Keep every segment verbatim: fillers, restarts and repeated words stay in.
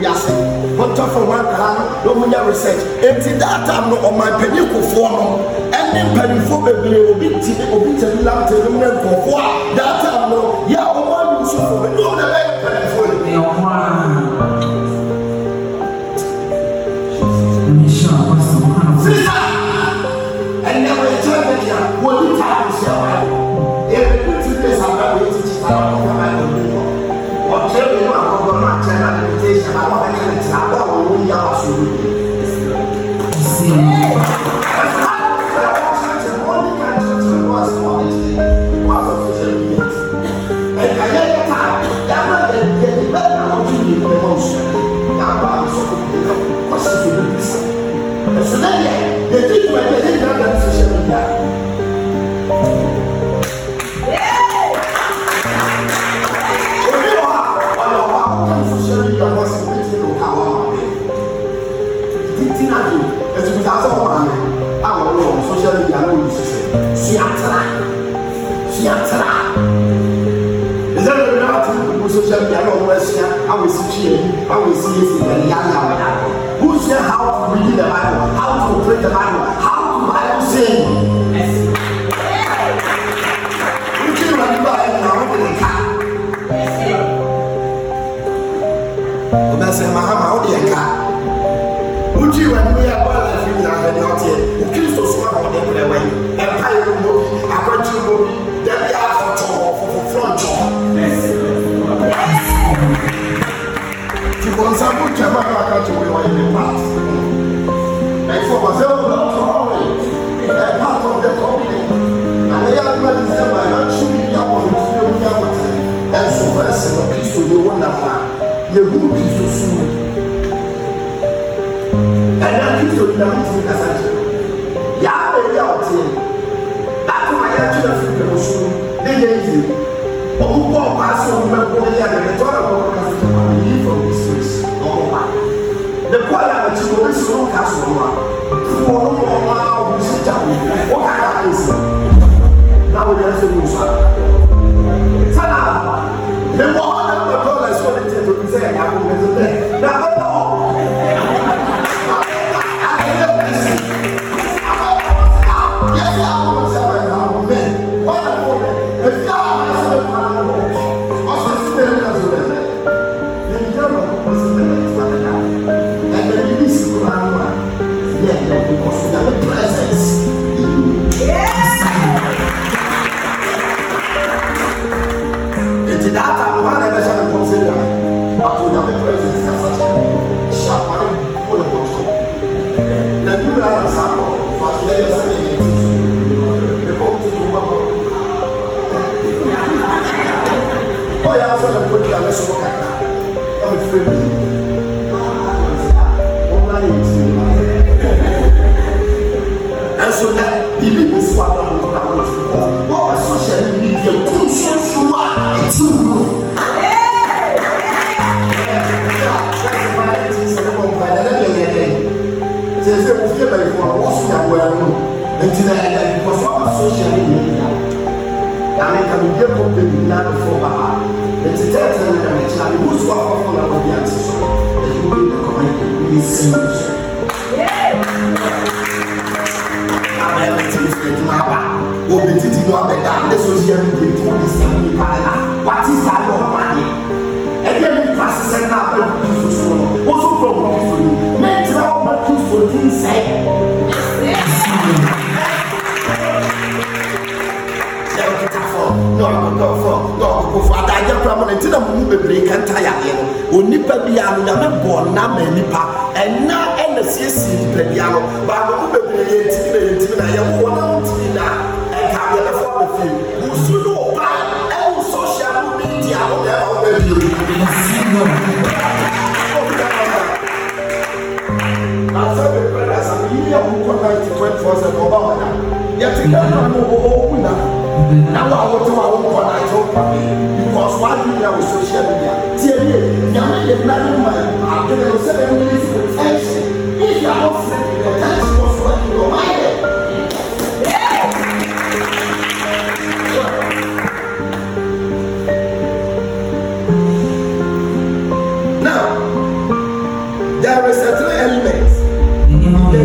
Yassi. One time for one car, no one research. Empty that time, no, on my penny for four, and then penny for baby, will be tea, will be tea, lamb to the men for four. That time, no, yeah, one you show me, no, the leg penny for me. And never return the car, what you time is your every two days I'm going to teach you. What tell me about the match and invitation? I want to get it now. What will you ask you? Social media, I will see I will see it in the young who say how to read the Bible, how to pray the Bible, how to Bible sing. You can remember how to car. The say, Mahama, how do you car? Would you and me are well as you are the out here? Who kills those one on the way? Empire movie, a country movie, then they are for front door. For example, German are to be in the past. And for myself, not to hurry. A part of the company. And they are going to say, my not shooting your own film. And so, first, a piece of the wonderful. You will be so soon. And that piece of the mountain as I do. Yeah, they are here. That's why I told you to soon. They gave you. Oh, God, pass on my boy, and the daughter of the from this place. The choir that you will see on Castle, for no more, we sit down. What kind of is it? Now we are saying, Sana, the more than the God is going to say, I will visit there. Now,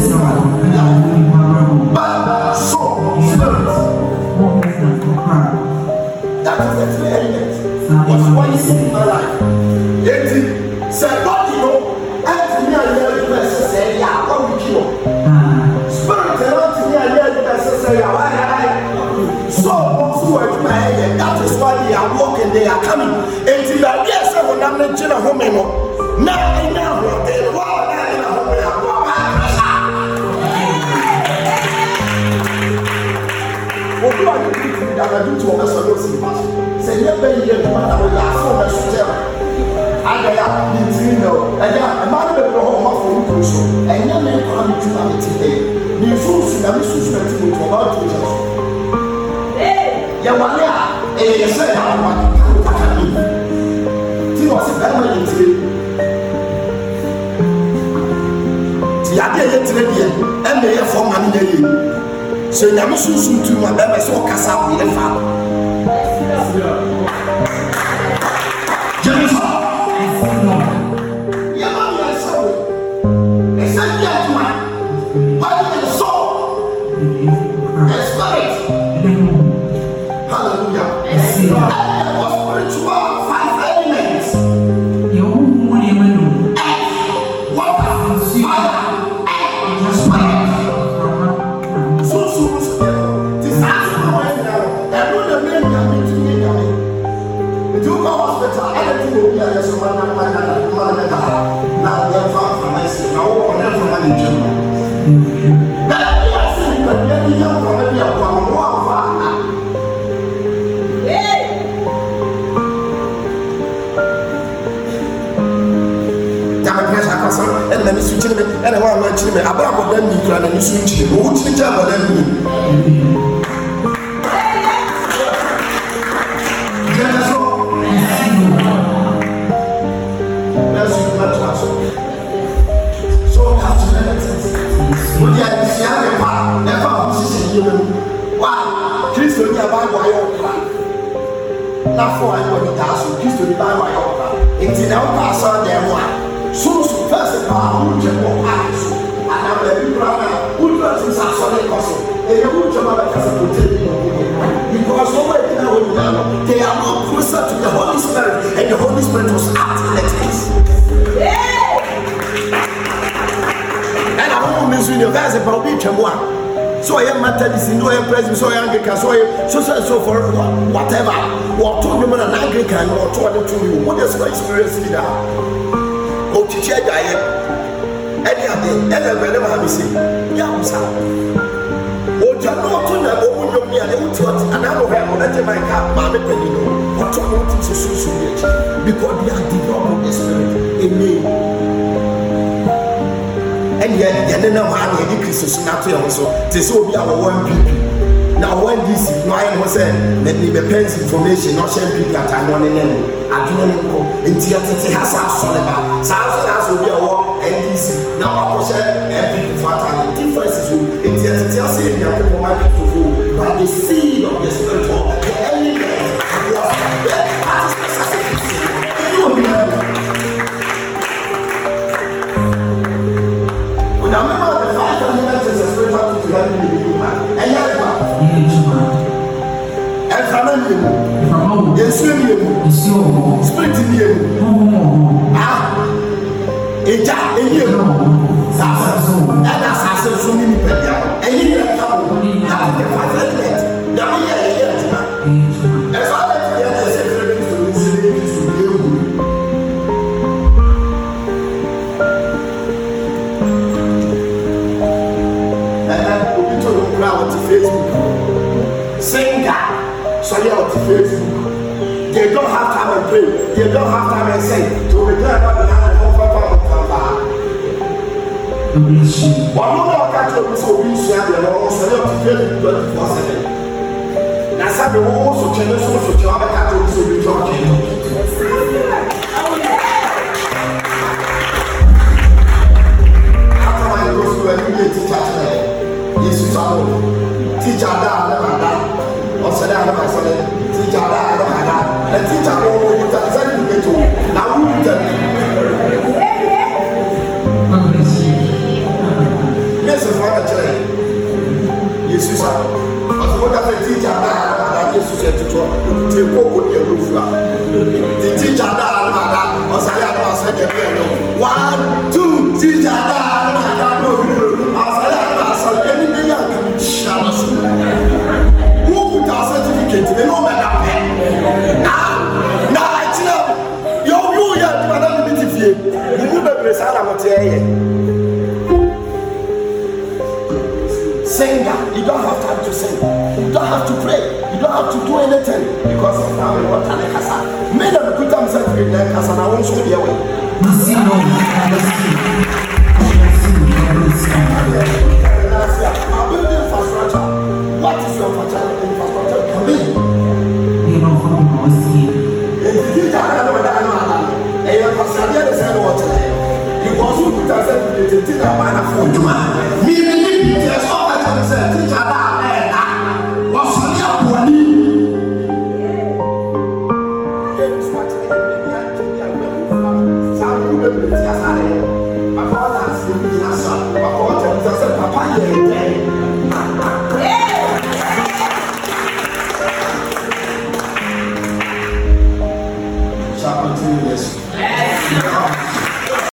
But soul, spirit. That is the three elements. What's one is in my life? Eighty. Say, God, you know, and to me, I hear you say, yeah, what we kill. Spirit, and to me, I hear you say, yeah, why? So, also, that is why they are walking, they are coming. And to the yes, I will not mention a home. Now, I know what they want. What do I do that I do to almost all those things? Say, never hear to what I will ask for the share. And I have been to know, and I am not able to hold my phone crucial. And you may come to my today. You fools, I'm suspecting to about two years. Yawania, and you say, I want to come to me. She was a family today. The idea today, and they are for money. So I'm so soon to my baby, so Casa will never fall. Jennifer, your mother is sorry. It's a gentleman. Why is soul? The spirit. Hallelujah. And was spiritual five elements. Earth, water, fire, and spirit. And then you switch and I want to me about them, you can and switch him. Who switch about them? So, when you are the part, never position you. Wow, Christo, you are by your plan. Not for I want to ask you, Christo, by my own plan. It's in our pass on their one. So, first of all, who can walk out? And I'm a big brother who does this as a cousin. And you will come out as a potato. Because nobody knows they are more closer to the Holy Spirit, and the Holy Spirit was acting like this. And I don't miss universe about each one. So I am Methodist, no I am President, so I am Anglican, so I am so so so for whatever. What told you an Anglican or told you to you? What is my experience in that? Oh, teacher, I am. Any other, any whenever I say, yeah, sir. Oh, you know, to the open me and you taught, and I don't have one my car, Mamma Penino, or to know to so because we are developing the spirit in me. And yet, you don't know how to do this. Also, this will be our one people. Now, when this is no, I was saying, let me be pens information, not share people that I want to know. I do not know. In theater, has a solid. Sounds as will be a war and this. Now, I was saying, every fatal differences in theater, saying that people might be to go, but the seed of the spiritual, the element was there. You will be able. When I remember the five elements is a spiritual to help me with you, man. And yet, and from you, yes, you, spirit in you. Ah, it's a you, and as I so many people, and you have now the five elements. Now, yeah, yeah, as I let you get the secret to this, to you. To Facebook, singer, so you out to Facebook. They don't have time and pray. They don't have time and say to return about the hand and come back. One more catch up so we share the law, so you have to Facebook twenty-four seven. Now, some people also change the social job and catch up so we talk. After my goes to a new teacher today. Yes, teacher that never done. Or said I never said teacher that never done. The teacher will be telling you to now who will tell you? Yes, bisa ɔsɛ wɔda sɛ teacher daa ada yesu sɛ tutu tie koko deɛ wofura the teacher daa ada ɔsɛ ayɛ ada ɔsɛ deɛ bɛyɛ no one two teacher daa ada no ɔsɛ ayɛ ada ɔsɛ ɛni bi yɛ hyɛ no so wo kuta certificate ɛna ɔmɛ da pɛ na na akyerɛ yɛ ɔbi wo yɛ adwuma na bi ti fie bubu bebree saa na mo te ɛyɛ. Singer, you don't have time to sing. You don't have to pray. You don't have to do anything because of now we want to kasa. Made them put themselves in their kasa. Now won't show the way. Our building infrastructure. What is your infrastructure? Come in. You know how to see. If you did that, I know that I know that. And you have said the same water. You also put yourself in the thing that man for you. Me, me, me, yes. Teacher,